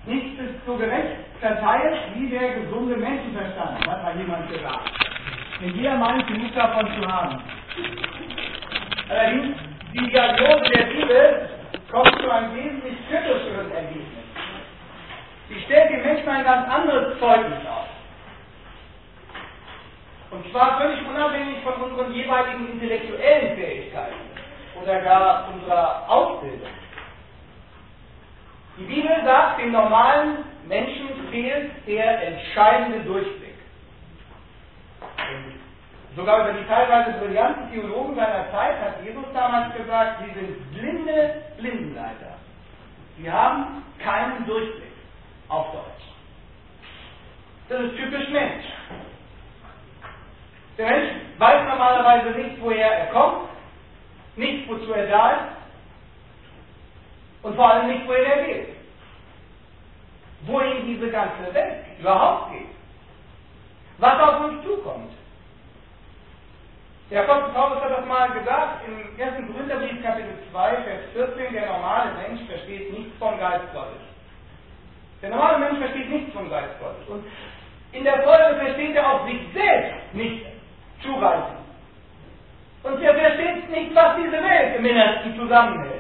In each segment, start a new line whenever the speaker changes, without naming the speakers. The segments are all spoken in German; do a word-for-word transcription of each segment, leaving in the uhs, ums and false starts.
Nichts ist so gerecht verteilt wie der gesunde Menschenverstand, hat mal jemand gesagt. Denn jeder meint, genug davon zu haben. Allerdings, die Diagnose der Bibel kommt zu einem wesentlich kritischeren Ergebnis. Sie stellt dem Menschen ein ganz anderes Zeugnis auf. Und zwar völlig unabhängig von unseren jeweiligen intellektuellen Fähigkeiten oder gar unserer Ausbildung. Die Bibel sagt, dem normalen Menschen fehlt der entscheidende Durchblick. Und sogar über die teilweise brillanten Theologen seiner Zeit hat Jesus damals gesagt, sie sind blinde Blindenleiter. Sie haben keinen Durchblick, auf Deutsch. Das ist typisch Mensch. Der Mensch weiß normalerweise nicht, woher er kommt, nicht, wozu er da ist und vor allem nicht, wohin er geht. Wohin diese ganze Welt überhaupt geht. Was auf uns zukommt. Der Apostel Paulus hat das mal gesagt im ersten Korintherbrief, Kapitel zwei, Vers vierzehn, der normale Mensch versteht nichts vom Geist Gottes. Der normale Mensch versteht nichts vom Geist Gottes. Und in der Folge versteht er auch sich selbst nicht zureichend. Und er versteht nicht, was diese Welt im Innersten zusammenhält.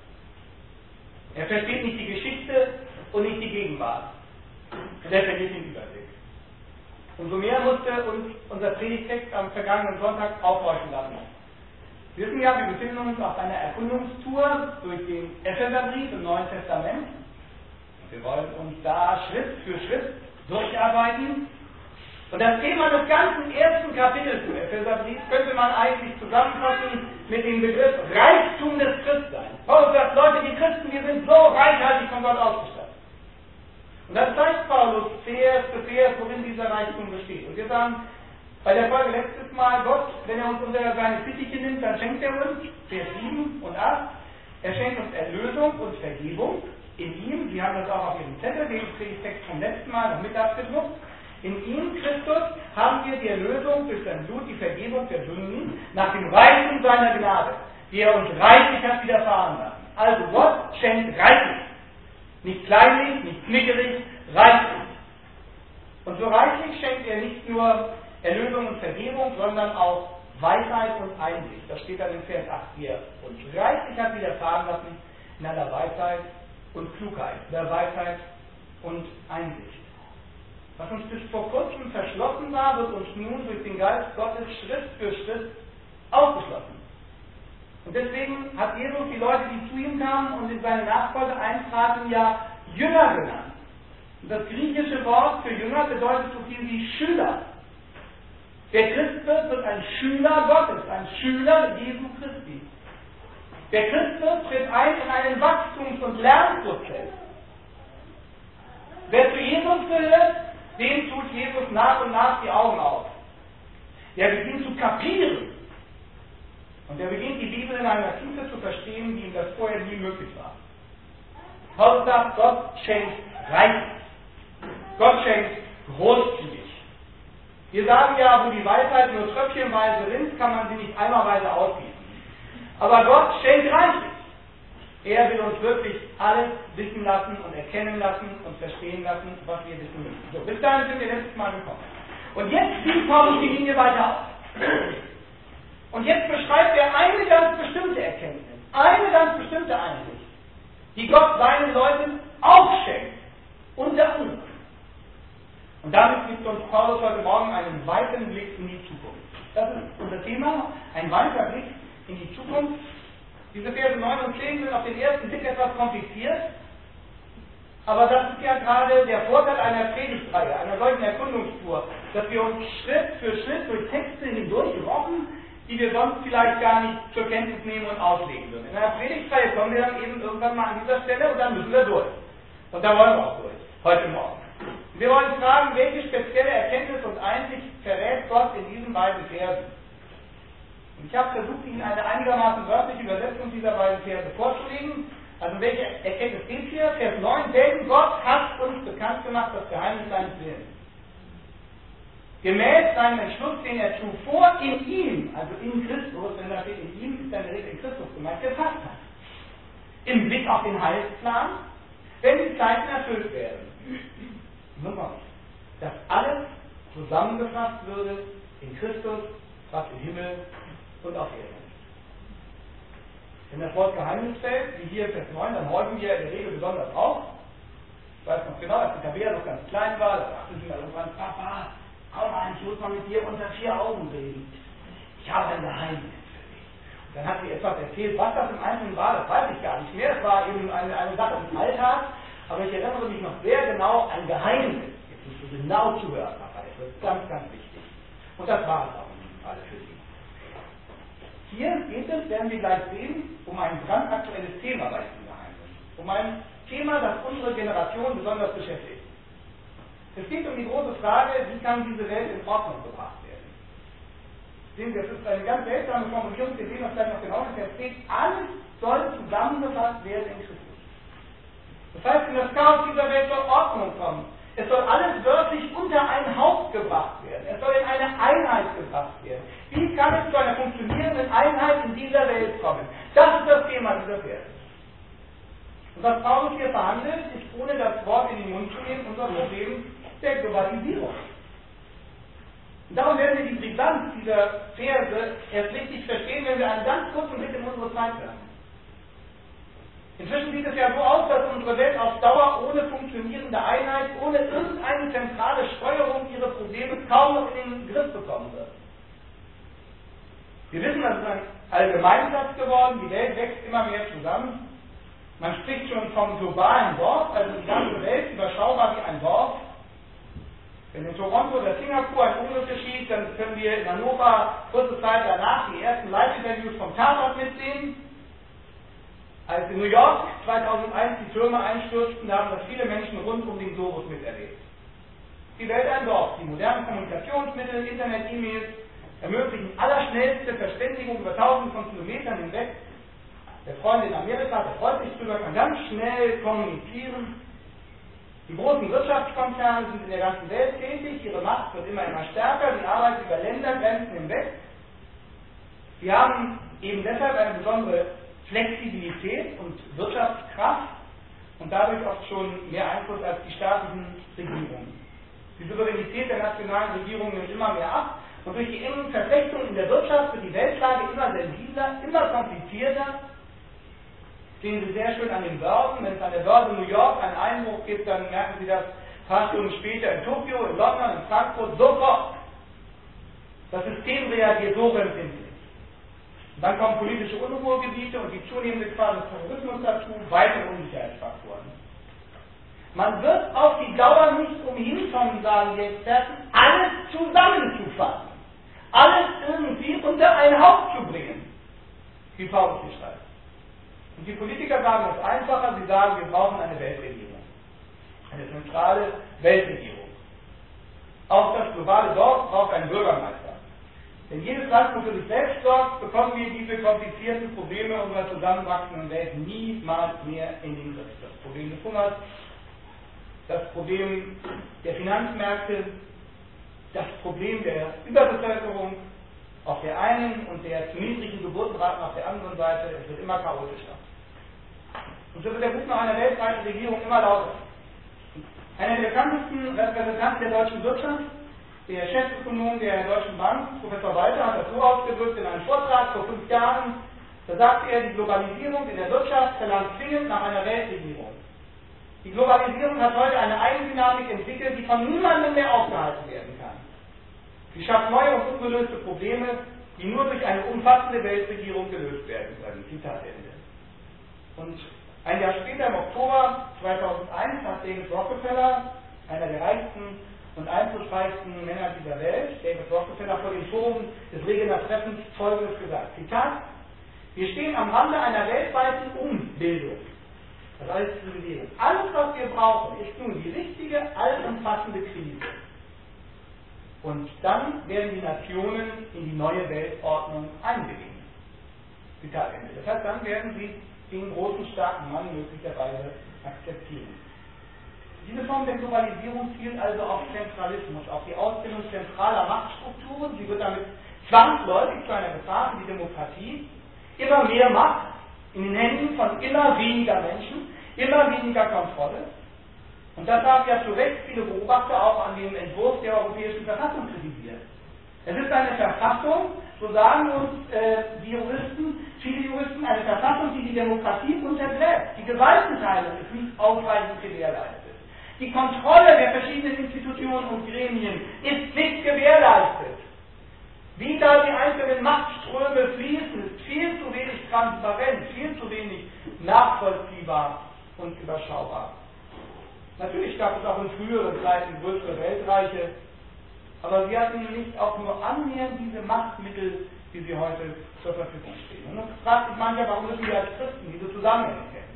Er versteht nicht die Geschichte und nicht die Gegenwart. Und er verliert den Überblick. Umso mehr musste uns unser Predigtext am vergangenen Sonntag aufhorchen lassen. Wir wissen ja, wir befinden uns auf einer Erkundungstour durch den Epheserbrief im Neuen Testament. Wir wollen uns da Schritt für Schritt durcharbeiten. Und das Thema des ganzen ersten Kapitels im Epheserbrief könnte man eigentlich zusammenfassen mit dem Begriff Reichtum des Christseins. Paulus sagt, Leute, die Christen, wir sind so reichhaltig von Gott ausgestattet. Und das zeigt Paulus Vers für Vers, worin dieser Reichtum besteht. Und wir sagen, bei der Folge letztes Mal, Gott, wenn er uns unter seine Fittiche nimmt, dann schenkt er uns, Vers sieben und acht, er schenkt uns Erlösung und Vergebung in ihm. Sie haben das auch auf ihrem Zettel, den Predigtext vom letzten Mal noch mit abgedruckt. In ihm, Christus, haben wir die Erlösung durch sein Blut, die Vergebung der Sünden, nach dem Reichtum seiner Gnade, die er uns reichlich hat widerfahren lassen. Also Gott schenkt reichlich. Nicht kleinlich, nicht knickerig, reichlich. Und so reichlich schenkt er nicht nur Erlösung und Vergebung, sondern auch Weisheit und Einsicht. Das steht dann in Vers acht hier. Und reichlich hat widerfahren lassen in aller Weisheit und Klugheit, in der Weisheit und Einsicht. Was uns bis vor kurzem verschlossen war, wird uns nun durch den Geist Gottes Schritt für Schritt aufgeschlossen. Und deswegen hat Jesus die Leute, die zu ihm kamen und in seine Nachfolge eintraten, ja Jünger genannt. Und das griechische Wort für Jünger bedeutet so viel wie Schüler. Der Christ wird, wird ein Schüler Gottes, ein Schüler Jesu Christi. Der Christ tritt ein in einen Wachstums- und Lernprozess. Wer zu Jesus gehört, dem tut Jesus nach und nach die Augen auf. Der beginnt zu kapieren. Und er beginnt die Bibel in einer Tiefe zu verstehen, wie ihm das vorher nie möglich war. Paulus sagt, Gott schenkt reichlich. Gott schenkt großzügig. Wir sagen ja, wo die Weisheit nur tröpfchenweise rinnt, kann man sie nicht einmalweise ausgießen. Aber Gott schenkt reichlich. Er will uns wirklich alles wissen lassen und erkennen lassen und verstehen lassen, was wir wissen müssen. So, bis dahin sind wir letztes Mal gekommen. Und jetzt zieht Paulus die Linie weiter auf. Und jetzt beschreibt er eine ganz bestimmte Erkenntnis, eine ganz bestimmte Einsicht, die Gott seinen Leuten auch schenkt. Unter anderem. Und damit gibt uns Paulus heute Morgen einen weiten Blick in die Zukunft. Das ist unser Thema, ein weiter Blick in die Zukunft. Diese Verse neun und zehn sind auf den ersten Blick etwas kompliziert, aber das ist ja gerade der Vorteil einer Predigtreihe, einer solchen Erkundungstour, dass wir uns Schritt für Schritt durch Texte hindurch robben, die wir sonst vielleicht gar nicht zur Kenntnis nehmen und auslegen würden. In einer Predigtreihe kommen wir dann eben irgendwann mal an dieser Stelle und dann müssen wir durch. Und da wollen wir auch durch, heute Morgen. Wir wollen fragen, welche spezielle Erkenntnis und Einsicht verrät Gott in diesen beiden Versen. Und ich habe versucht, Ihnen eine einigermaßen wörtliche Übersetzung dieser beiden Verse vorzulegen. Also welche Erkenntnis geht hier? Vers neun, denn Gott hat uns bekannt gemacht das Geheimnis seines Willens. Gemäß seinem Entschluss, den er zuvor in ihm, also in Christus, wenn da steht in ihm, ist dann direkt in Christus gemeint, gefasst hat. Im Blick auf den Heilsplan, wenn die Zeiten erfüllt werden. Nummer, dass alles zusammengefasst würde in Christus, was im Himmel und auf Erden ist. Wenn das Wort Geheimnis fällt, wie hier in Vers neun, dann häufen wir in der Regel besonders auf. Ich weiß noch genau, als die Tabea noch ganz klein war, da sagte sie mal irgendwann, Papa, komm mal, ich muss mal mit dir unter vier Augen reden. Ich habe ein Geheimnis für dich. Und dann hat sie etwas erzählt, was das im Einzelnen war, das weiß ich gar nicht mehr. Es war eben eine, eine Sache des Alltags, aber ich erinnere mich noch sehr genau an Geheimnis. Jetzt musst du genau zuhören, Papa, das wird ganz, ganz wichtig. Und das war es auch in diesem Falle für sie. Hier geht es, werden wir gleich sehen, um ein brandaktuelles Thema bei diesem Geheimnis. Um ein Thema, das unsere Generation besonders beschäftigt. Es geht um die große Frage, wie kann diese Welt in Ordnung gebracht werden. Sehen Sie, das ist eine ganz seltsame Formulierung, wir sehen das gleich noch genau, es steht, alles soll zusammengefasst werden in Christus. Das heißt, in das Chaos dieser Welt soll Ordnung kommen. Es soll alles wörtlich unter ein Haupt gebracht werden. Es soll in eine Einheit gebracht werden. Wie kann es zu einer funktionierenden Einheit in dieser Welt kommen? Das ist das Thema dieser Verse. Und was Paulus hier verhandelt, ist, ohne das Wort in den Mund zu nehmen, unser Problem der Globalisierung. Und darum werden wir die Brisanz dieser Verse erst richtig verstehen, wenn wir einen ganz kurzen Blick in unsere Zeit werfen. Inzwischen sieht es ja so aus, dass unsere Welt auf Dauer ohne funktionierende Einheit, ohne irgendeine zentrale Steuerung ihrer Probleme kaum noch in den Griff bekommen wird. Wir wissen, das ist ein Allgemeinsatz geworden, die Welt wächst immer mehr zusammen. Man spricht schon vom globalen Dorf, also die ganze Welt überschaubar wie ein Dorf. Wenn in Toronto oder Singapur ein Unglück geschieht, dann können wir in Hannover kurze Zeit danach die ersten Live-Interviews vom Tatort mitsehen. Als in New York zweitausendeins die Türme einstürzten, haben das viele Menschen rund um den Globus miterlebt. Die Welt ein Dorf, die modernen Kommunikationsmittel, Internet, E-Mails ermöglichen allerschnellste Verständigung über tausende von Kilometern hinweg. Der Freund in Amerika, der freut sich drüber, kann ganz schnell kommunizieren. Die großen Wirtschaftskonzerne sind in der ganzen Welt tätig, ihre Macht wird immer, immer stärker, sie arbeiten über Ländergrenzen hinweg. Sie haben eben deshalb eine besondere Flexibilität und Wirtschaftskraft und dadurch oft schon mehr Einfluss als die staatlichen Regierungen. Die Souveränität der nationalen Regierungen nimmt immer mehr ab und durch die engen Verflechtungen in der Wirtschaft wird die Weltlage immer sensibler, immer komplizierter. Sehen Sie sehr schön an den Börsen. Wenn es an der Börse New York einen Einbruch gibt, dann merken Sie das ein paar Stunden später in Tokio, in London, in Frankfurt, sofort. Das System reagiert so empfindlich. Und dann kommen politische Unruhegebiete und die zunehmende Gefahr des Terrorismus dazu, weitere Unsicherheitsfaktoren. Man wird auf die Dauer nicht umhin kommen, sagen die Experten, alles zusammenzufassen. Alles irgendwie unter ein Haupt zu bringen, wie Paulus hier schreibt. Und die Politiker sagen es einfacher, sie sagen, wir brauchen eine Weltregierung. Eine zentrale Weltregierung. Auch das globale Dorf braucht einen Bürgermeister. Wenn jedes Land nur für sich selbst sorgt, bekommen wir diese komplizierten Probleme unserer zusammenwachsenden Welt niemals mehr in den Griff. Das Problem des Hungers, das Problem der Finanzmärkte, das Problem der Überbevölkerung auf der einen und der zu niedrigen Geburtenraten auf der anderen Seite, es wird immer chaotischer. Und so wird der Ruf nach einer weltweiten Regierung immer lauter. Einer der bekanntesten Repräsentanten der deutschen Wirtschaft, der Chefökonom der Deutschen Bank, Professor Walter, hat das so ausgedrückt in einem Vortrag vor fünf Jahren. Da sagte er, die Globalisierung in der Wirtschaft verlangt zwingend nach einer Weltregierung. Die Globalisierung hat heute eine Eigendynamik entwickelt, die von niemandem mehr aufgehalten werden kann. Sie schafft neue und ungelöste Probleme, die nur durch eine umfassende Weltregierung gelöst werden können. Zitat Ende. Und ein Jahr später, im Oktober zweitausendeins, hat David Rockefeller, einer der reichsten und einflussreichsten Männer dieser Welt, David Rockefeller, vor dem Forum des Regener Treffens Folgendes gesagt. Zitat: Wir stehen am Rande einer weltweiten Umbildung. Das heißt, alles, was wir brauchen, ist nun die richtige, allumfassende Krise. Und dann werden die Nationen in die neue Weltordnung einwilligen. Zitat Ende. Das heißt, dann werden sie den großen, starken Mann möglicherweise akzeptieren. Diese Form der Globalisierung zielt also auf Zentralismus, auf die Ausbildung zentraler Machtstrukturen. Sie wird damit zwangsläufig zu einer Gefahr für die Demokratie. Immer mehr Macht in den Händen von immer weniger Menschen, immer weniger Kontrolle. Und das haben ja zu Recht viele Beobachter auch an dem Entwurf der Europäischen Verfassung kritisiert. Es ist eine Verfassung, so sagen uns äh, die Juristen, viele Juristen, eine Verfassung, die die Demokratie untergräbt. Die Gewaltenteilung ist nicht ausreichend gewährleistet. Die Kontrolle der verschiedenen Institutionen und Gremien ist nicht gewährleistet. Wie da die einzelnen Machtströme fließen, ist viel zu wenig transparent, viel zu wenig nachvollziehbar und überschaubar. Natürlich gab es auch in früheren Zeiten größere Weltreiche, aber sie hatten nicht auch nur annähernd diese Machtmittel, wie sie heute zur Verfügung stehen. Und nun fragt sich mancher, warum müssen wir als Christen diese Zusammenhänge kennen?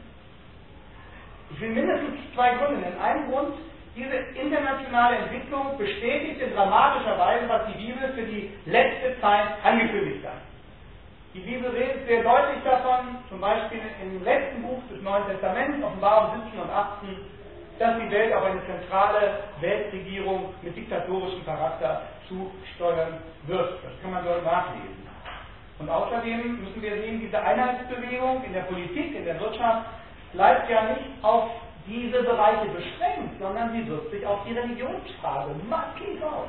Ich will mindestens zwei Gründe nennen. Ein Grund, diese internationale Entwicklung bestätigt in dramatischer Weise, was die Bibel für die letzte Zeit angekündigt hat. Die Bibel redet sehr deutlich davon, zum Beispiel im letzten Buch des Neuen Testaments, Offenbarung siebzehn und achtzehn, dass die Welt auf eine zentrale Weltregierung mit diktatorischem Charakter zusteuern wird. Das kann man dort nachlesen. Und außerdem müssen wir sehen, diese Einheitsbewegung in der Politik, in der Wirtschaft, bleibt ja nicht auf diese Bereiche beschränkt, sondern sie wirkt sich auf die Religionsfrage massiv aus.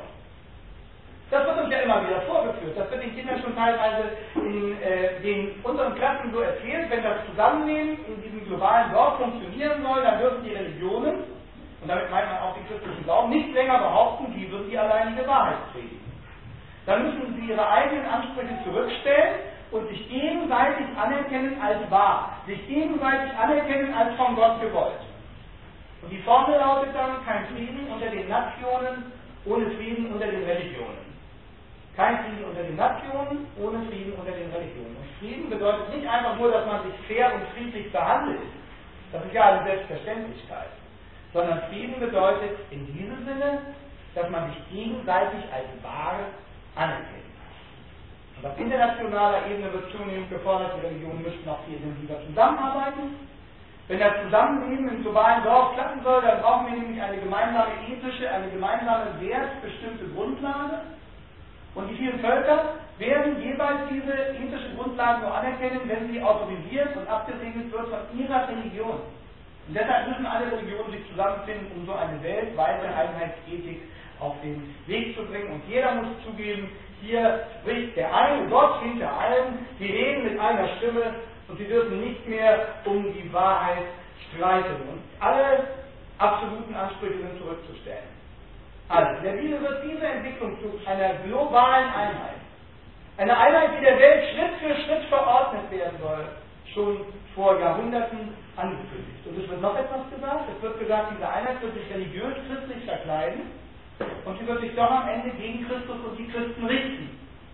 Das wird uns ja immer wieder vorgeführt. Das wird den Kindern schon teilweise in äh, den unseren Klassen so erzählt, wenn das Zusammenleben in diesem globalen Dorf funktionieren soll, dann dürfen die Religionen, und damit meint man auch den christlichen Glauben, nicht länger behaupten, sie würden die alleinige Wahrheit predigen. Dann müssen sie ihre eigenen Ansprüche zurückstellen und sich gegenseitig anerkennen als wahr, sich gegenseitig anerkennen als von Gott gewollt. Und die Formel lautet dann, kein Frieden unter den Nationen, ohne Frieden unter den Religionen. Kein Frieden unter den Nationen, ohne Frieden unter den Religionen. Und Frieden bedeutet nicht einfach nur, dass man sich fair und friedlich behandelt. Das ist ja eine Selbstverständlichkeit. Sondern Frieden bedeutet in diesem Sinne, dass man sich gegenseitig als wahr anerkennt. Und auf internationaler Ebene wird zunehmend gefordert, die Religionen müssten noch viel intensiver zusammenarbeiten. Wenn das Zusammenleben im globalen Dorf klappen soll, dann brauchen wir nämlich eine gemeinsame ethische, eine gemeinsame wertbestimmte Grundlage. Und die vielen Völker werden jeweils diese ethische Grundlage nur anerkennen, wenn sie autorisiert und abgesegnet wird von ihrer Religion. Und deshalb müssen alle Religionen sich zusammenfinden, um so eine weltweite Einheitsethik auf den Weg zu bringen. Und jeder muss zugeben, hier spricht der eine Gott hinter allen, die reden mit einer Stimme und sie dürfen nicht mehr um die Wahrheit streiten. Und alle absoluten Ansprüche sind zurückzustellen. Also, der Bibel wird diese Entwicklung zu einer globalen Einheit, eine Einheit, die der Welt Schritt für Schritt verordnet werden soll, schon vor Jahrhunderten angekündigt. Und es wird noch etwas gesagt. Es wird gesagt, diese Einheit wird sich religiös-christlich verkleiden und sie wird sich doch am Ende gegen Christus und die Christen richten.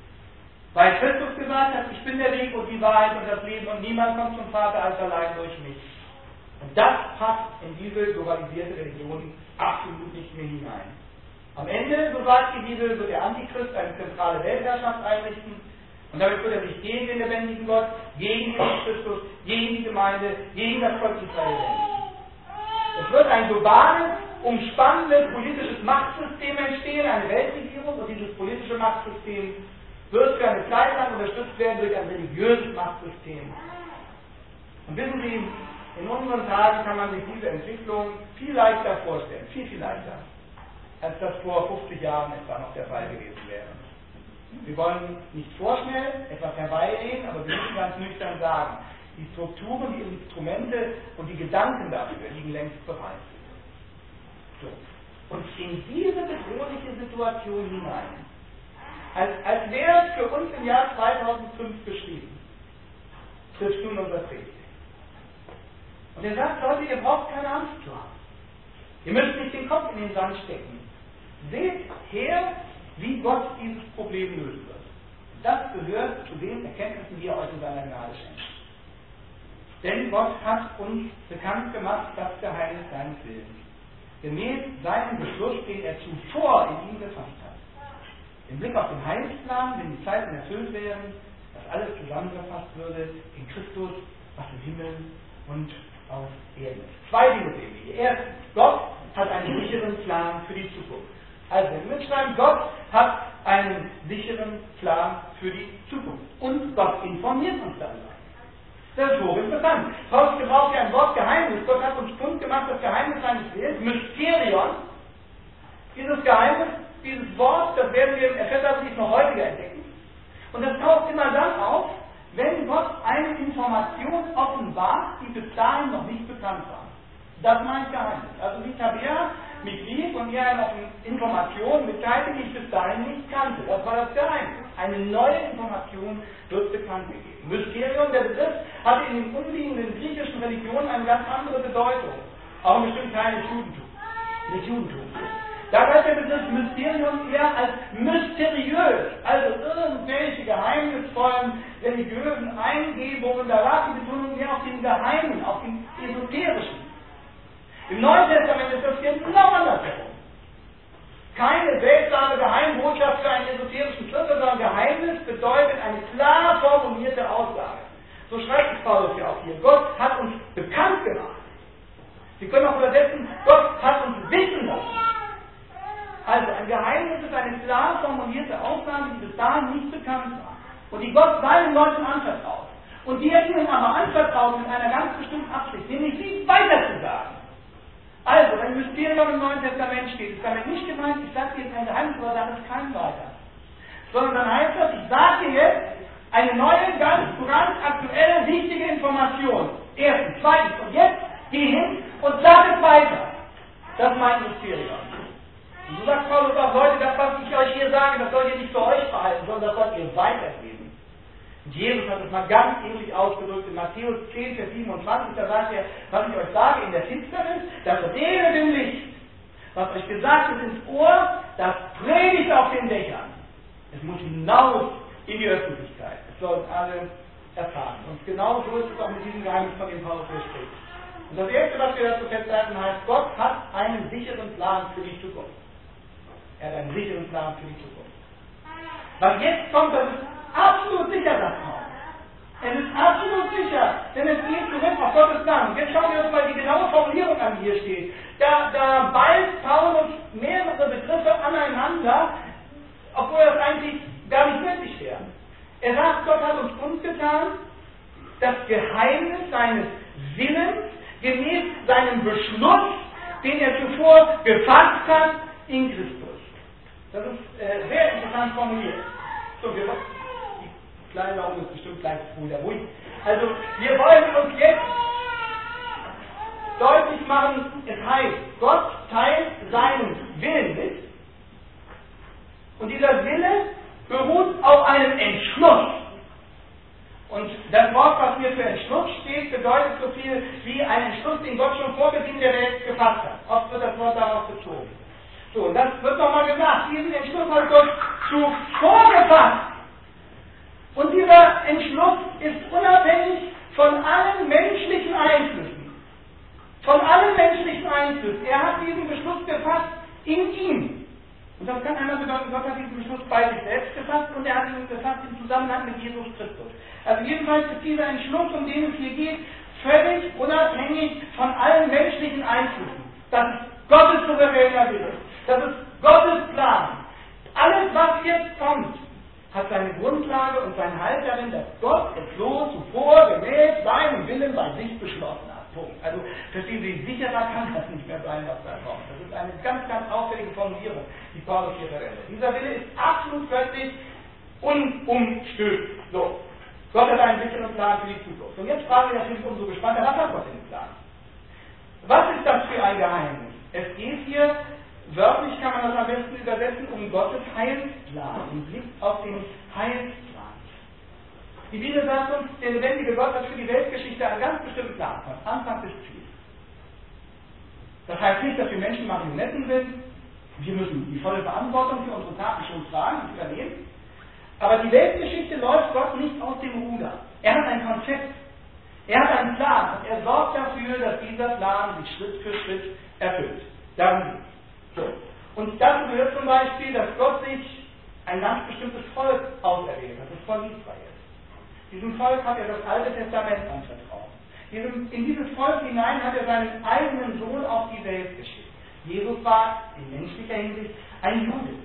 Weil Christus gesagt hat, ich bin der Weg und die Wahrheit und das Leben und niemand kommt zum Vater als allein durch mich. Und das passt in diese globalisierte Religion absolut nicht mehr hinein. Am Ende, so sagt die Bibel, wird der Antichrist eine zentrale Weltherrschaft einrichten und damit wird er sich gegen den lebendigen Gott, gegen Jesus Christus, gegen die Gemeinde, gegen das Volk Israel wenden. Es wird ein globales, umspannendes politisches Machtsystem entstehen, eine Weltregierung, und dieses politische Machtsystem wird für eine Zeit lang unterstützt werden durch ein religiöses Machtsystem. Und wissen Sie, in unseren Tagen kann man sich diese Entwicklung viel leichter vorstellen, viel, viel leichter, als das vor fünfzig Jahren etwa noch der Fall gewesen wäre. Wir wollen nicht vorschnell etwas herbeireden, aber wir müssen ganz nüchtern sagen, die Strukturen, die Instrumente und die Gedanken dafür liegen längst bereit. So. Und in diese bedrohliche Situation hinein, als, als wäre es für uns im Jahr zweitausendfünf beschrieben, trifft nun unser Predigt. Und er sagt, Leute, ihr braucht keine Angst zu haben. Ihr müsst nicht den Kopf in den Sand stecken. Seht her, wie Gott dieses Problem lösen wird. Das gehört zu den Erkenntnissen, die er euch in seiner Gnade schenkt. Denn Gott hat uns bekannt gemacht, das Geheimnis seines Willens. Gemäß seinem Beschluss, den er zuvor in ihm gefasst hat. Im Blick auf den Heilsplan, wenn die Zeiten erfüllt wären, dass alles zusammengefasst würde in Christus, was im Himmel und auf Erden ist. Zwei Dinge sehen wir hier. Erstens, Gott hat einen sicheren Plan für die Zukunft. Also, wenn wir mitschreiben, Gott hat einen sicheren Plan für die Zukunft. Und Gott informiert uns darüber. Das ist hochinteressant. Paulus gebraucht ja ein Wort Geheimnis. Gott hat uns kund gemacht, das Geheimnis seines Willens, Mysterion. Dieses Geheimnis, dieses Wort, das werden wir im Epheserbrief noch häufiger entdecken. Und das taucht immer dann auf, wenn Gott eine Information offenbart, die bis dahin noch nicht bekannt war. Das meint Geheimnis. Also wie Tabea mich rief und mir eine Information mitteilte, die ich bis dahin nicht kannte. Das war das Geheimnis. Eine neue Information wird bekannt gegeben. Mysterium, der Begriff, hatte in den umliegenden griechischen Religionen eine ganz andere Bedeutung. Auch in bestimmten Teilen des Judentums. Des Judentums. Da galt der Begriff Mysterium eher als mysteriös, also irgendwelche geheimnisvollen religiösen Eingebungen. Da lag die Betonung mehr auf dem Geheimen, auf dem Esoterischen. Im Neuen Testament ist das genau andersherum. Keine seltsame Geheimbotschaft für einen esoterischen Schlüssel, sondern Geheimnis bedeutet eine klar formulierte Aussage. So schreibt es Paulus ja auch hier. Gott hat uns bekannt gemacht. Sie können auch übersetzen, Gott hat uns wissen lassen. Also ein Geheimnis ist eine klar formulierte Aussage, die bis dahin nicht bekannt war. Und die Gott seinen Leuten anvertraut. Und die er ihnen aber anvertraut mit einer ganz bestimmten Absicht, nämlich sie weiterzusagen. Also, wenn Mysterium im Neuen Testament steht, ist damit nicht gemeint, ich sage dir jetzt ein Geheimnis, aber sage es keinem weiter. Sondern dann heißt das, ich sage dir jetzt eine neue, ganz brandaktuelle, wichtige Information. Erstens, zweitens, und jetzt geh hin und sag es weiter. Das meint Mysterium. Und so sagt Paulus auch, Leute, das, was ich euch hier sage, das sollt ihr nicht für euch behalten, sondern das sollt ihr weitergeben. Und Jesus hat es mal ganz ähnlich ausgedrückt in Matthäus zehn, Vers siebenundzwanzig, da sagt er, was ich euch sage in der Finsternis, das redet im Licht. Was euch gesagt ist ins Ohr, das predigt auf den Dächern. Es muss hinaus in die Öffentlichkeit. Es sollen alle erfahren. Und genau so ist es auch mit diesem Geheimnis, von dem Paulus hier spricht. Und das Erste, was wir dazu festhalten, heißt, Gott hat einen sicheren Plan für die Zukunft. Er hat einen sicheren Plan für die Zukunft. Was jetzt kommt, das ist absolut sicher, das kommt. Es ist absolut sicher, denn es geht zurück auf Gottes Plan. Jetzt schauen wir uns mal die genaue Formulierung an, die hier steht. Da, da ballt Paulus mehrere Begriffe aneinander, obwohl das eigentlich gar nicht möglich wäre. Er sagt, Gott hat uns kundgetan, das Geheimnis seines Willens gemäß seinem Beschluss, den er zuvor gefasst hat in Christus. Das ist äh, sehr interessant formuliert. So, wir die kleine Augen ist bestimmt gleich wieder ruhig. Also, wir wollen uns jetzt deutlich machen, es heißt, Gott teilt seinen Willen mit. Und dieser Wille beruht auf einem Entschluss. Und das Wort, was hier für Entschluss steht, bedeutet so viel wie ein Entschluss, den Gott schon vor Beginn der Welt gefasst hat. Oft wird das Wort darauf bezogen. So, und das wird nochmal gesagt. Diesen Entschluss hat Gott zuvor gefasst. Und dieser Entschluss ist unabhängig von allen menschlichen Einflüssen. Von allen menschlichen Einflüssen. Er hat diesen Beschluss gefasst in ihm. Und das kann einmal bedeuten, Gott hat diesen Beschluss bei sich selbst gefasst und er hat ihn gefasst im Zusammenhang mit Jesus Christus. Also jedenfalls ist dieser Entschluss, um den es hier geht, völlig unabhängig von allen menschlichen Einflüssen. Das ist Gottes souveräner Wille. Das ist Gottes Plan. Alles, was jetzt kommt, hat seine Grundlage und seinen Halt darin, dass Gott es so zuvor gemäß seinem Willen bei sich beschlossen hat. Punkt. Also verstehen Sie, sicherer kann das nicht mehr sein, was da kommt. Das ist eine ganz, ganz auffällige Formulierung, die Paulus hier verwendet. Dieser Wille ist absolut göttlich unumstößlich. So. Gott hat einen sicheren Plan für die Zukunft. Und jetzt fragen wir natürlich umso gespannter, was hat Gott denn Plan? Was ist das für ein Geheimnis? Es geht hier, wörtlich kann man das am besten übersetzen, um Gottes Heilsplan, im Blick auf den Heilsplan. Die Bibel sagt uns, der lebendige Gott hat für die Weltgeschichte einen ganz bestimmten Plan, von Anfang bis Ziel. Das heißt nicht, dass wir Menschen Marionetten sind, wir müssen die volle Verantwortung für unsere Taten schon tragen und übernehmen, aber die Weltgeschichte läuft Gott nicht aus dem Ruder. Er hat ein Konzept, er hat einen Plan und er sorgt dafür, dass dieser Plan sich Schritt für Schritt erfüllt. Darum geht es. So. Und dazu gehört zum Beispiel, dass Gott sich ein ganz bestimmtes Volk auserwählt hat, das Volk Israel. Diesem Volk hat er das Alte Testament anvertraut. Diesem, in dieses Volk hinein hat er seinen eigenen Sohn auf die Welt geschickt. Jesus war in menschlicher Hinsicht ein Jude.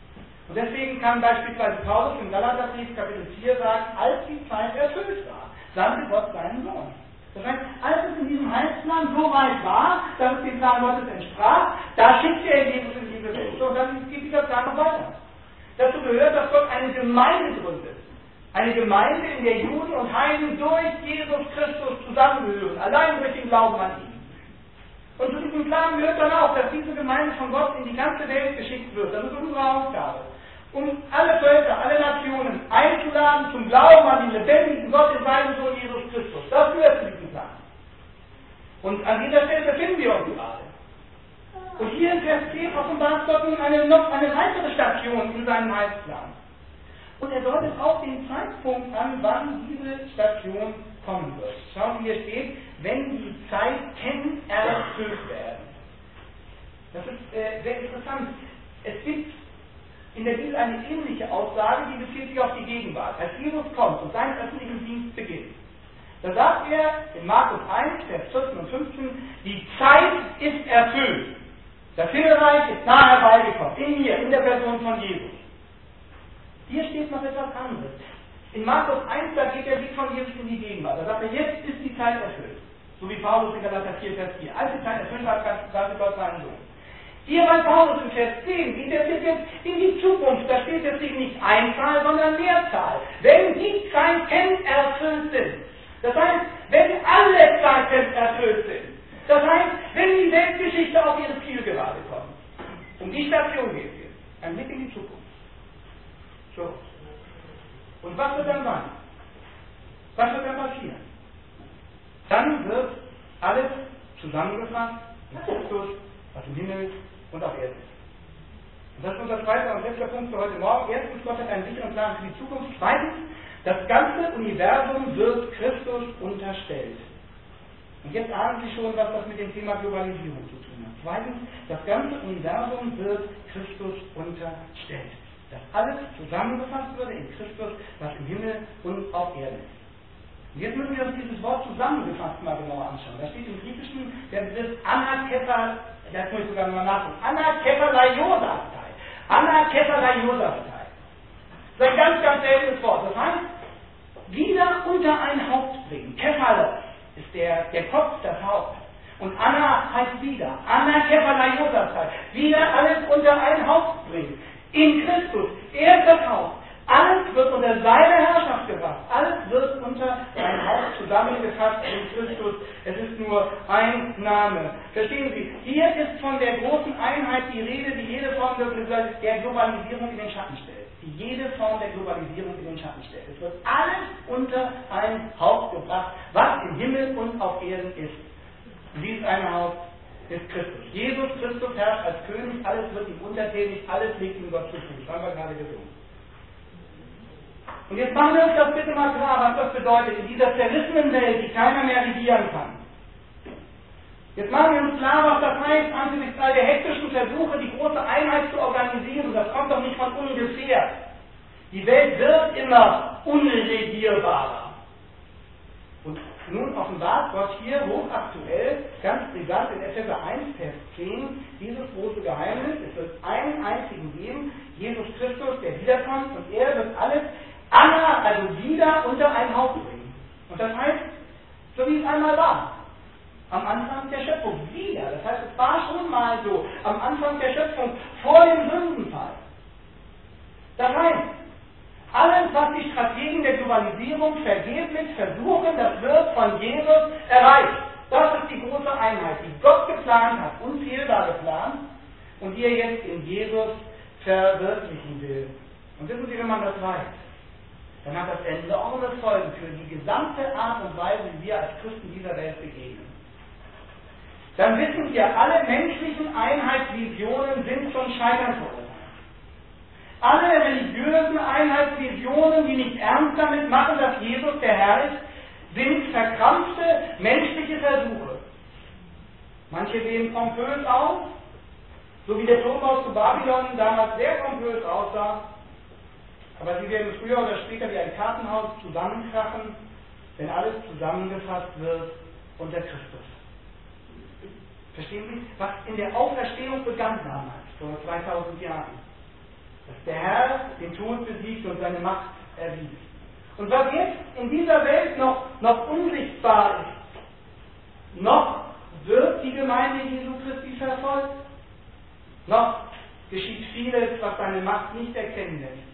Und deswegen kann beispielsweise Paulus im Galaterbrief Kapitel vier sagen, als die Zeit erfüllt war, sandte Gott seinen Sohn. Das heißt, als es in diesem Heilsplan so weit war, dass es dem Plan Gottes entsprach, da schickte er Jesus in diese Welt. So, und dann geht dieser Plan noch weiter. Dazu gehört, dass Gott eine Gemeinde gründet. Eine Gemeinde, in der Juden und Heiden durch Jesus Christus zusammengehören, allein durch den Glauben an ihn. Und zu diesem Plan gehört dann auch, dass diese Gemeinde von Gott in die ganze Welt geschickt wird. Das ist unsere Aufgabe. Um alle Völker, alle Nationen einzuladen zum Glauben an den lebendigen Gott in seinem Sohn Jesus Christus. Das gehört zu diesem Plan. Und an dieser Stelle befinden wir uns gerade. Und hier in Vers zehn offenbart Gott nun eine, noch eine weitere Station in seinem Heilsplan. Und er deutet auch den Zeitpunkt an, wann diese Station kommen wird. Schauen Sie, hier steht, wenn die Zeiten erfüllt werden. Das ist äh, sehr interessant. Es gibt in der Bibel eine ähnliche Aussage, die bezieht sich auf die Gegenwart. Als Jesus kommt und seinen öffentlichen Dienst beginnt, da sagt er in Markus eins, Vers vierzehn und fünfzehn, die Zeit ist erfüllt. Das Himmelreich ist nahe herbeigekommen, in mir, in der Person von Jesus. Hier steht noch etwas anderes. In Markus eins, da geht der Blick von Jesus in die Gegenwart. Da sagt er, jetzt ist die Zeit erfüllt. So wie Paulus in Galater vier, Vers vier. Als die Zeit erfüllt hat, sagte Gott seinen Sohn. Hier bei Paulus in Vers zehn geht der Blick jetzt in die Zukunft. Da steht jetzt eben nicht Einzahl, sondern Mehrzahl. Wenn die Zeiten erfüllt sind. Das heißt, wenn alle Zeiten erfüllt sind. Das heißt, wenn die Weltgeschichte auf ihre Zielgerade kommt. Um die Station geht es jetzt. Ein Blick in die Zukunft. So. Und was wird dann sein? Was wird dann passieren? Dann wird alles zusammengefasst in Christus, was im Himmel und auf Erden ist. Und das ist unser zweiter und letzter Punkt für heute Morgen. Erstens, Gott hat einen sicheren Plan für die Zukunft. Zweitens, das ganze Universum wird Christus unterstellt. Und jetzt ahnen Sie schon, was das mit dem Thema Globalisierung zu tun hat. Zweitens, das ganze Universum wird Christus unterstellt. Dass alles zusammengefasst würde in Christus, was im Himmel und auf Erden ist. Und jetzt müssen wir uns dieses Wort zusammengefasst mal genauer anschauen. Da steht im Griechischen der Begriff Anakepha, das muss ich sogar mal nachgucken, Anakephalaiosastai. Anakephalaiosastai. Das ist ein ganz, ganz seltenes Wort. Das heißt, wieder unter ein Haupt bringen. Kephalos ist der, der Kopf, das Haupt. Und Anna heißt wieder. Anakephalaiosastai. Wieder alles unter ein Haupt bringen. In Christus, er ist das Haupt. Alles wird unter seine Herrschaft gebracht. Alles wird unter sein Haupt zusammengefasst in Christus. Es ist nur ein Name. Verstehen Sie? Hier ist von der großen Einheit die Rede, die jede Form der Globalisierung in den Schatten stellt. Die jede Form der Globalisierung in den Schatten stellt. Es wird alles unter ein Haupt gebracht, was im Himmel und auf Erden ist. Dies eine Haupt ist Christus. Jesus Christus herrscht als König, alles wird ihm untertänig, alles liegt ihm Gott zu tun. Das haben wir gerade gesungen. Und jetzt machen wir uns das bitte mal klar, was das bedeutet in dieser zerrissenen Welt, die keiner mehr regieren kann. Jetzt machen wir uns klar, was das heißt, angesichts all der hektischen Versuche, die große Einheit zu organisieren. Das kommt doch nicht von ungefähr. Die Welt wird immer unregierbarer. Und nun offenbart Gott hier hochaktuell, ganz brisant in Epheser eins, Vers zehn, dieses große Geheimnis. Es wird einen einzigen geben, Jesus Christus, der wiederkommt, und er wird alles Anna, also wieder, unter ein Haupt bringen. Und das heißt, so wie es einmal war, am Anfang der Schöpfung, wieder. Das heißt, es war schon mal so, am Anfang der Schöpfung, vor dem Sündenfall. Das heißt, alles, was die Strategen der Globalisierung vergeblich versuchen, das wird von Jesus erreicht. Das ist die große Einheit, die Gott geplant hat, unfehlbar geplant, und die er jetzt in Jesus verwirklichen will. Und wissen Sie, wenn man das weiß, dann hat das enorme Folgen für die gesamte Art und Weise, wie wir als Christen dieser Welt begegnen. Dann wissen wir, alle menschlichen Einheitsvisionen sind zum Scheitern verurteilt. Alle religiösen Einheitsvisionen, die nicht ernst damit machen, dass Jesus der Herr ist, sind verkrampfte menschliche Versuche. Manche sehen pompös aus, so wie der Turmbau zu Babylon damals sehr pompös aussah, aber sie werden früher oder später wie ein Kartenhaus zusammenkrachen, wenn alles zusammengefasst wird unter Christus. Verstehen Sie, was in der Auferstehung begann damals, vor zweitausend Jahren? Dass der Herr den Tod besiegt und seine Macht erwies. Und was jetzt in dieser Welt noch, noch unsichtbar ist, noch wird die Gemeinde Jesu Christi verfolgt, noch geschieht vieles, was seine Macht nicht erkennen lässt.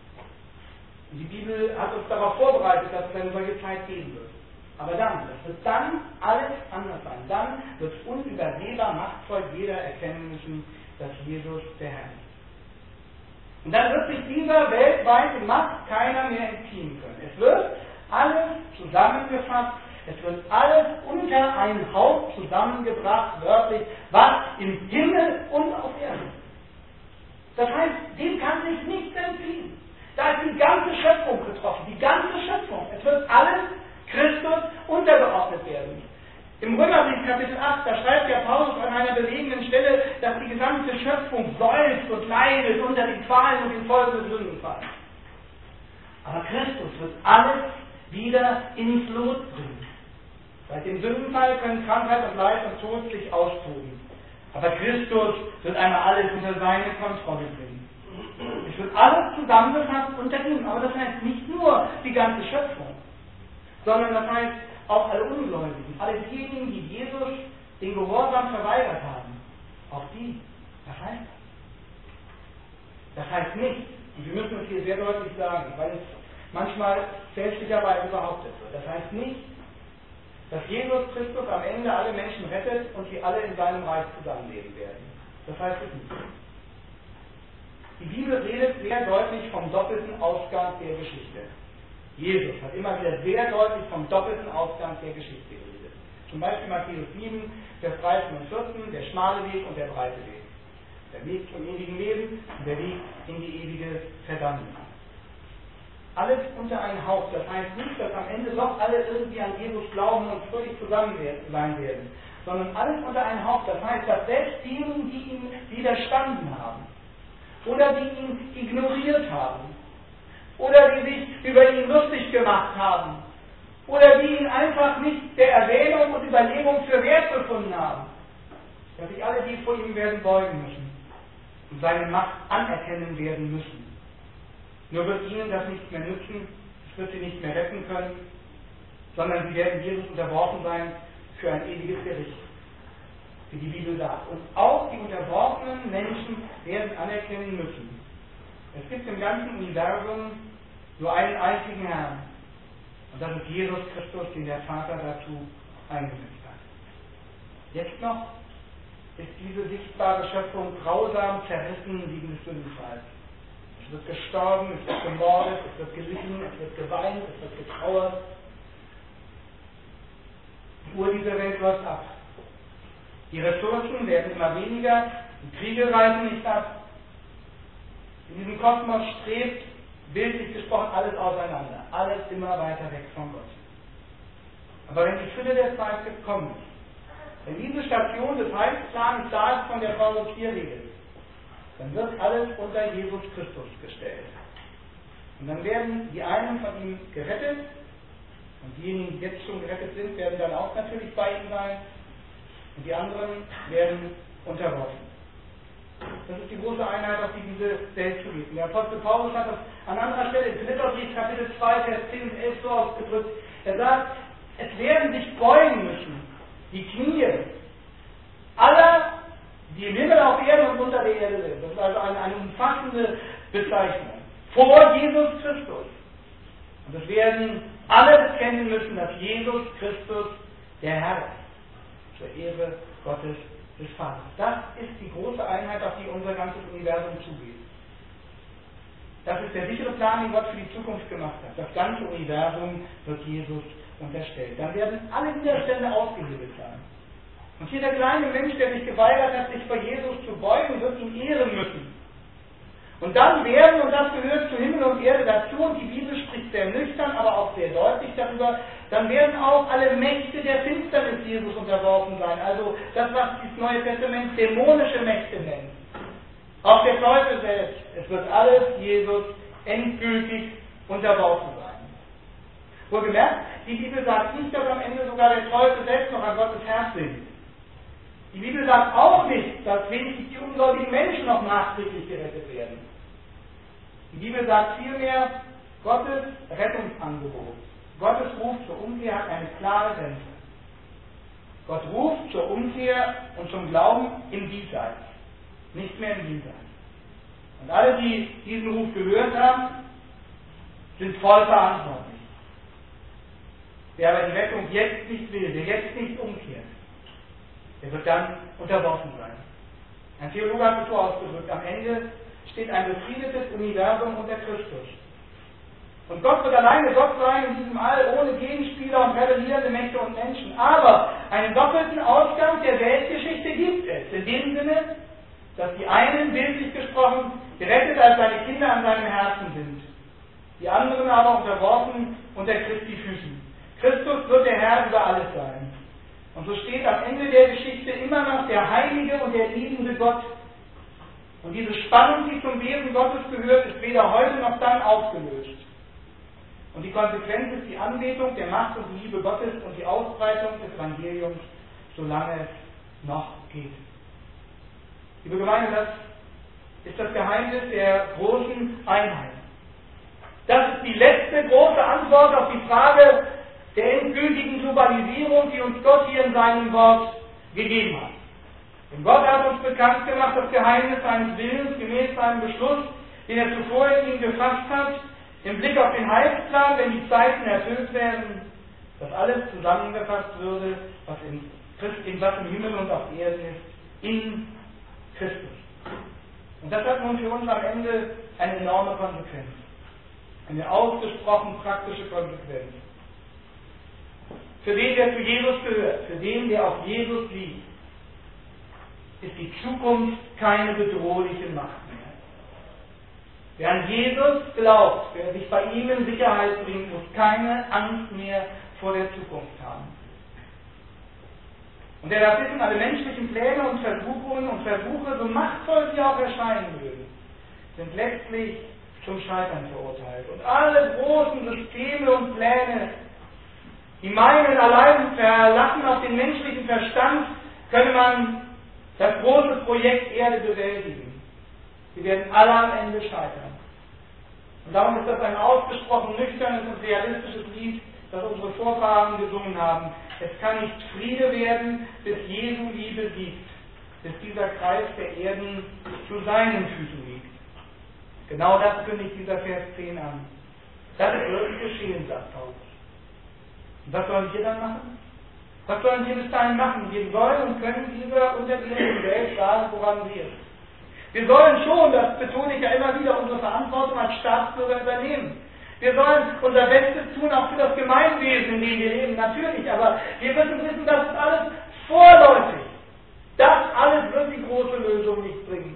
Und die Bibel hat uns darauf vorbereitet, dass es eine solche Zeit geben wird. Aber dann, es wird dann alles anders sein. Dann wird unübersehbar, machtvoll jeder erkennen müssen, dass Jesus der Herr ist. Und dann wird sich dieser weltweite Macht keiner mehr entziehen können. Es wird alles zusammengefasst, es wird alles unter ein Haupt zusammengebracht, wörtlich, was im Himmel und auf Erden ist. Das heißt, dem kann sich nichts entziehen. Da ist die ganze Schöpfung getroffen, die ganze Schöpfung. Es wird alles Christus untergeordnet werden. Im Römerbrief Kapitel acht, da schreibt ja Paulus an einer bewegenden Stelle, dass die gesamte Schöpfung seufzt und leidet unter den Qualen und den Folgen des Sündenfalls. Aber Christus wird alles wieder ins Lot bringen. Seit dem Sündenfall können Krankheit und Leid und Tod sich austoben. Aber Christus wird einmal alles unter seine Kontrolle bringen. Es wird alles zusammengefasst unter ihm. Aber das heißt nicht nur die ganze Schöpfung, sondern das heißt auch alle Ungläubigen, alle diejenigen, die Jesus den Gehorsam verweigert haben. Auch die. Was heißt das? Das heißt nicht, und wir müssen es hier sehr deutlich sagen, weil es manchmal fälschlicherweise behauptet wird. Das heißt nicht, dass Jesus Christus am Ende alle Menschen rettet und sie alle in seinem Reich zusammenleben werden. Das heißt es nicht. Die Bibel redet sehr deutlich vom doppelten Ausgang der Geschichte. Jesus hat immer wieder sehr deutlich vom doppelten Ausgang der Geschichte geredet. Zum Beispiel Matthäus sieben, Vers dreizehn und vierzehn, der schmale Weg und der breite Weg. Der Weg zum ewigen Leben und der Weg in die ewige Verdammnis. Alles unter einen Haupt. Das heißt nicht, dass am Ende doch alle irgendwie an Jesus glauben und fröhlich zusammen sein werden, sondern alles unter einen Haupt. Das heißt, dass selbst diejenigen, die ihm widerstanden haben oder die ihn ignoriert haben oder die sich über ihn lustig gemacht haben oder die ihn einfach nicht der Erwähnung und Überlegung für wert befunden haben, dass sich alle die vor ihm werden beugen müssen und seine Macht anerkennen werden müssen. Nur wird ihnen das nicht mehr nützen, es wird sie nicht mehr retten können, sondern sie werden Jesus unterworfen sein für ein ewiges Gericht, wie die Bibel sagt. Und auch die unterworfenen Menschen werden anerkennen müssen. Es gibt im ganzen Universum nur einen einzigen Herrn. Und das ist Jesus Christus, den der Vater dazu eingesetzt hat. Jetzt noch ist diese sichtbare Schöpfung grausam zerrissen wegen des Sündenfalls. Es wird gestorben, es wird gemordet, es wird gelitten, es wird geweint, es wird getrauert. Die Uhr dieser Welt läuft ab. Die Ressourcen werden immer weniger, die Kriege reißen nicht ab. In diesem Kosmos strebt, bildlich gesprochen, alles auseinander. Alles immer weiter weg von Gott. Aber wenn die Fülle der Zeit gekommen ist, wenn diese Station des Heilsplans da ist, von der Paulus hier redet, dann wird alles unter Jesus Christus gestellt. Und dann werden die einen von ihm gerettet und diejenigen, die jetzt schon gerettet sind, werden dann auch natürlich bei ihm sein und die anderen werden unterworfen. Das ist die große Einheit, auf die diese Welt zugeht. Und der Apostel Paulus hat das an anderer Stelle in Philipperbrief Kapitel zwei, Vers zehn und elf so ausgedrückt. Er sagt, es werden sich beugen müssen, die Knie aller, die im Himmel, auf Erden und unter der Erde sind. Das ist also eine, eine umfassende Bezeichnung. Vor Jesus Christus. Und es werden alle bekennen müssen, dass Jesus Christus der Herr ist. Zur Ehre Gottes des Vaters. Das ist die große Einheit, auf die unser ganzes Universum zugeht. Das ist der sichere Plan, den Gott für die Zukunft gemacht hat. Das ganze Universum wird Jesus unterstellt. Dann werden alle Widerstände ausgehebelt sein. Und hier der kleine Mensch, der sich geweigert hat, sich vor Jesus zu beugen, wird ihn ehren müssen. Und dann werden, und das gehört zu Himmel und Erde dazu, und die Bibel spricht sehr nüchtern, aber auch sehr deutlich darüber, dann werden auch alle Mächte der Finsternis Jesus unterworfen sein. Also das, was das Neue Testament dämonische Mächte nennt. Auch der Teufel selbst. Es wird alles Jesus endgültig unterworfen sein. Wohlgemerkt, die Bibel sagt nicht, dass am Ende sogar der Teufel selbst noch an Gottes Herz sind. Die Bibel sagt auch nicht, dass wenigstens die ungläubigen Menschen noch nachträglich gerettet werden. Die Bibel sagt vielmehr, Gottes Rettungsangebot, Gottes Ruf zur Umkehr hat eine klare Grenze. Gott ruft zur Umkehr und zum Glauben im Diesseits, nicht mehr im Jenseits. Und alle, die diesen Ruf gehört haben, sind voll verantwortlich. Wer aber die Rettung jetzt nicht will, der jetzt nicht umkehrt, der wird dann unterworfen sein. Ein Theologe hat es so ausgedrückt, am Ende steht ein befriedetes Universum unter Christus. Und Gott wird alleine Gott sein in diesem All, ohne Gegenspieler und rebellierende Mächte und Menschen. Aber einen doppelten Ausgang der Weltgeschichte gibt es. In dem Sinne, dass die einen, bildlich gesprochen, gerettet als seine Kinder an seinem Herzen sind. Die anderen aber unterworfen unter Christi Füßen. Christus wird der Herr über alles sein. Und so steht am Ende der Geschichte immer noch der heilige und der liebende Gott. Und diese Spannung, die zum Wesen Gottes gehört, ist weder heute noch dann aufgelöst. Und die Konsequenz ist die Anbetung der Macht und die Liebe Gottes und die Ausbreitung des Evangeliums, solange es noch geht. Liebe Gemeinde, das ist das Geheimnis der großen Einheit. Das ist die letzte große Antwort auf die Frage der endgültigen Globalisierung, die uns Gott hier in seinem Wort gegeben hat. Denn Gott hat uns bekannt gemacht, das Geheimnis seines Willens gemäß seinem Beschluss, den er zuvor in ihm gefasst hat, im Blick auf den Heilsplan, wenn die Zeiten erfüllt werden, dass alles zusammengefasst würde, was, in Christ, was im Himmel und auf Erden ist, in Christus. Und das hat nun für uns am Ende eine enorme Konsequenz. Eine ausgesprochen praktische Konsequenz. Für den, der zu Jesus gehört, für den, der auf Jesus liegt, ist die Zukunft keine bedrohliche Macht mehr. Wer an Jesus glaubt, wer sich bei ihm in Sicherheit bringt, muss keine Angst mehr vor der Zukunft haben. Und der darf wissen, alle menschlichen Pläne und Versuchungen und Versuche, so machtvoll sie auch erscheinen mögen, sind letztlich zum Scheitern verurteilt. Und alle großen Systeme und Pläne, die meinen, allein verlassen auf den menschlichen Verstand, könne man das große Projekt Erde bewältigen. Sie werden alle am Ende scheitern. Und darum ist das ein ausgesprochen nüchternes und realistisches Lied, das unsere Vorfahren gesungen haben. Es kann nicht Friede werden, bis Jesu Liebe siegt, bis dieser Kreis der Erden zu seinen Füßen liegt. Genau das kündigt dieser Vers zehn an. Das ist wirklich geschehen, sagt Paulus. Und was sollen wir dann machen? Was sollen wir bis dahin machen? Wir sollen und können dieser untergehenden Welt sagen, woran sie ist. Wir sollen schon, das betone ich ja immer wieder, unsere Verantwortung als Staatsbürger übernehmen. Wir sollen unser Bestes tun, auch für das Gemeinwesen, in dem wir leben, natürlich, aber wir müssen wissen, das ist alles vorläufig. Das alles wird die große Lösung nicht bringen.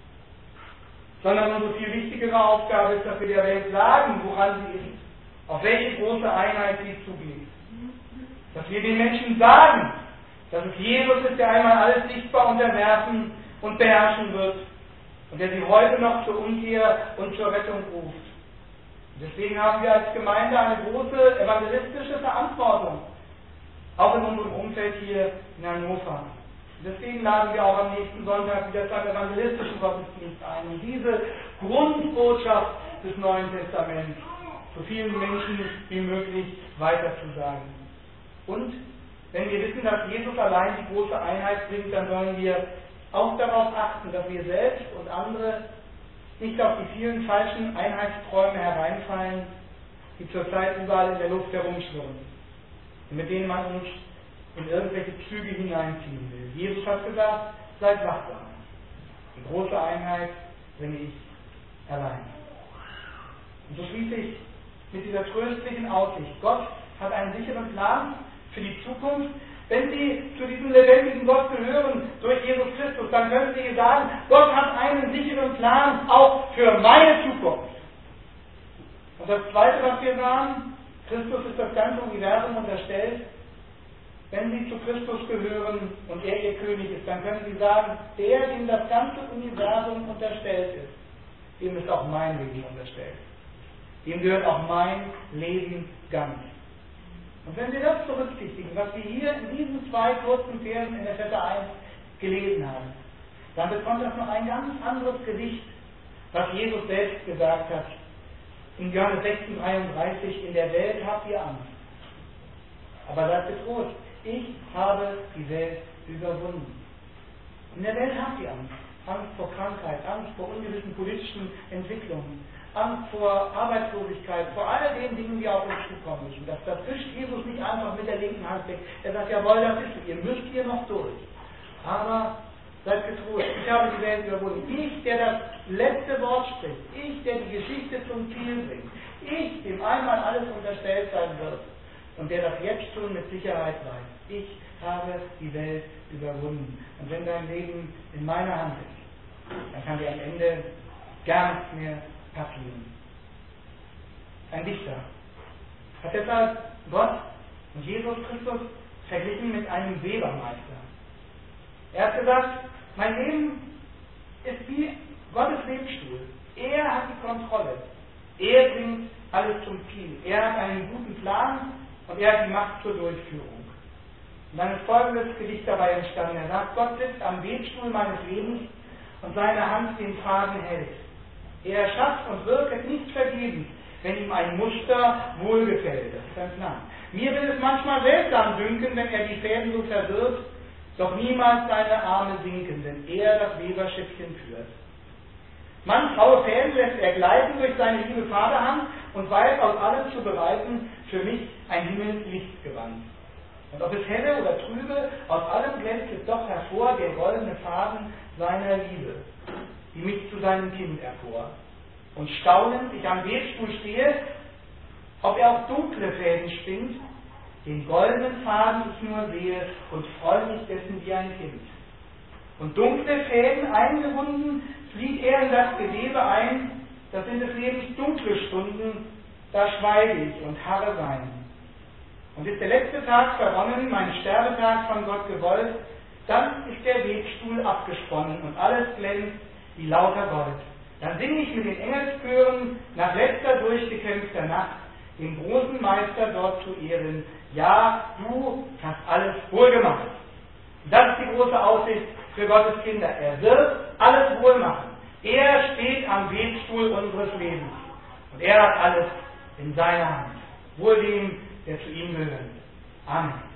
Sondern unsere viel wichtigere Aufgabe ist, dass wir der Welt sagen, woran sie ist, auf welche große Einheit sie zugeht. Dass wir den Menschen sagen, dass es Jesus ist, der einmal alles sichtbar unterwerfen und beherrschen wird und der sie heute noch zur Umkehr und zur Rettung ruft. Deswegen haben wir als Gemeinde eine große evangelistische Verantwortung, auch in unserem Umfeld hier in Hannover. Deswegen laden wir auch am nächsten Sonntag wieder zu einem evangelistischen Gottesdienst ein, um diese Grundbotschaft des Neuen Testaments so vielen Menschen wie möglich weiterzusagen. Und wenn wir wissen, dass Jesus allein die große Einheit bringt, dann sollen wir auch darauf achten, dass wir selbst und andere nicht auf die vielen falschen Einheitsträume hereinfallen, die zurzeit überall in der Luft herumschwirren, mit denen man uns in irgendwelche Züge hineinziehen will. Jesus hat gesagt, seid wachsam. Die große Einheit bringe ich allein. Und so schließe ich mit dieser tröstlichen Aussicht. Gott hat einen sicheren Plan für die Zukunft. Wenn Sie zu diesem lebendigen Gott gehören, durch Jesus Christus, dann können Sie sagen, Gott hat einen sicheren Plan auch für meine Zukunft. Und das Zweite, was wir sagen, Christus ist das ganze Universum unterstellt. Wenn Sie zu Christus gehören und er Ihr König ist, dann können Sie sagen, der, dem das ganze Universum unterstellt ist, dem ist auch mein Leben unterstellt. Dem gehört auch mein Leben ganz. Und wenn wir das berücksichtigen, was wir hier in diesen zwei kurzen Versen in der Epheser eins gelesen haben, dann bekommt das noch ein ganz anderes Gewicht, was Jesus selbst gesagt hat. in Johannes sechzehn, dreiunddreißig, in der Welt habt ihr Angst. Aber seid getrost, ich habe die Welt überwunden. In der Welt habt ihr Angst. Angst vor Krankheit, Angst vor ungewissen politischen Entwicklungen, Angst vor Arbeitslosigkeit, vor all den Dingen, die auf uns zukommen müssen. Das, das wischt Jesus nicht einfach mit der linken Hand weg. Er sagt, jawohl, das ist es, ihr müsst hier noch durch. Aber seid getrost, ich habe die Welt überwunden. Ich, der das letzte Wort spricht, ich, der die Geschichte zum Ziel bringt, ich, dem einmal alles unterstellt sein wird und der das jetzt schon mit Sicherheit weiß. Ich habe die Welt überwunden. Und wenn dein Leben in meiner Hand ist, dann kann dir am Ende gar nichts mehr passieren. Ein Dichter hat deshalb Gott und Jesus Christus verglichen mit einem Webermeister. Er hat gesagt, mein Leben ist wie Gottes Webstuhl. Er hat die Kontrolle. Er bringt alles zum Ziel. Er hat einen guten Plan und er hat die Macht zur Durchführung. Und dann ist folgendes Gedicht dabei entstanden. Er sagt, Gott sitzt am Webstuhl meines Lebens und seine Hand den Faden hält. Er schafft und wirket nicht vergebens, wenn ihm ein Muster wohlgefällt. Das ist ein Plan. Mir will es manchmal seltsam dünken, wenn er die Fäden so verwirrt, doch niemals seine Arme sinken, wenn er das Weberschiffchen führt. Manch graue Fäden lässt er gleiten durch seine liebe Vaterhand und weiß aus allem zu bereiten für mich ein Himmelslichtgewand. Und ob es helle oder trübe, aus allem glänzt es doch hervor der goldene Faden seiner Liebe, die mich zu seinem Kind erkor. Und staunend ich am Webstuhl stehe, ob er auch dunkle Fäden spinnt, den goldenen Faden ich nur sehe und freue mich dessen wie ein Kind. Und dunkle Fäden eingebunden, flieht er in das Gewebe ein, das sind des Lebens dunkle Stunden, da schweige ich und harre sein. Und ist der letzte Tag verronnen, mein Sterbetag von Gott gewollt, dann ist der Webstuhl abgesponnen und alles glänzt wie lauter Gold. Dann singe ich mit den Engelschören nach letzter durchgekämpfter Nacht, den großen Meister dort zu ehren. Ja, du hast alles wohlgemacht. Das ist die große Aussicht für Gottes Kinder. Er wird alles wohl machen. Er steht am Webstuhl unseres Lebens. Und er hat alles in seiner Hand. Wohl dem, der zu ihm gehört. Amen.